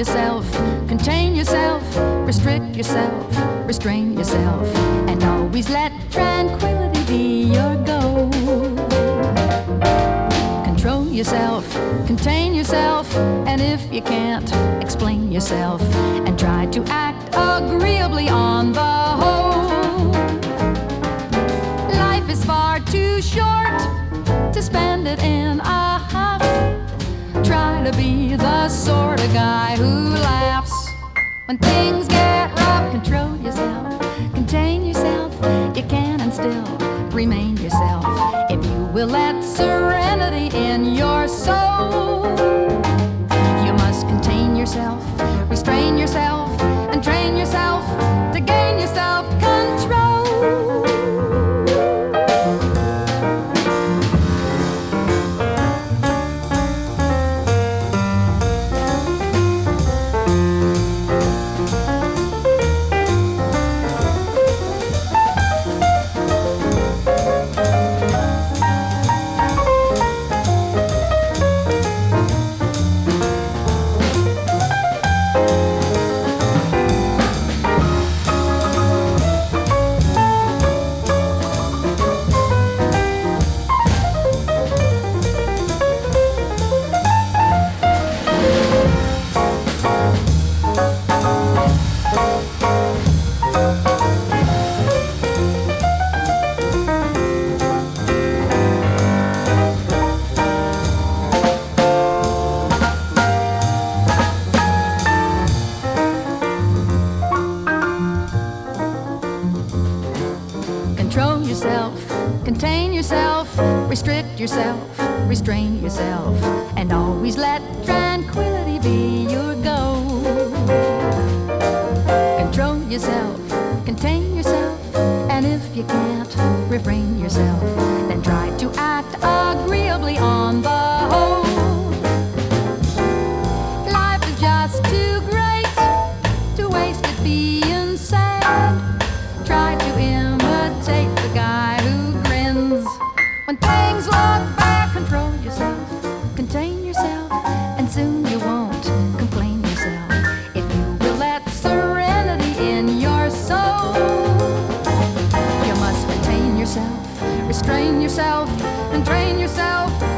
yourself, contain yourself, restrict yourself, restrain yourself, and always let tranquility be your goal. Control yourself, contain yourself, and if you can't, explain yourself, and try to act agreeably on the whole. Life is far too short to spend it in a huff. Try to be the sort of guy who laughs when things get rough. Control yourself, contain yourself. You can and still remain yourself if you will let serenity in your soul. You must contain yourself, restrain yourself, and train yourself to gain your self-control. Control yourself, contain yourself, restrict yourself, restrain yourself, and always let tranquility be your goal. Control yourself, contain yourself, and if you can't, refrain yourself, then try to act agreeably on the whole. Life is just too great to waste it being sad. Try to imitate the guy who grins when things look bad. Control yourself, contain yourself, and soon you won't complain yourself if you will let serenity in your soul. You must contain yourself, restrain yourself, and train yourself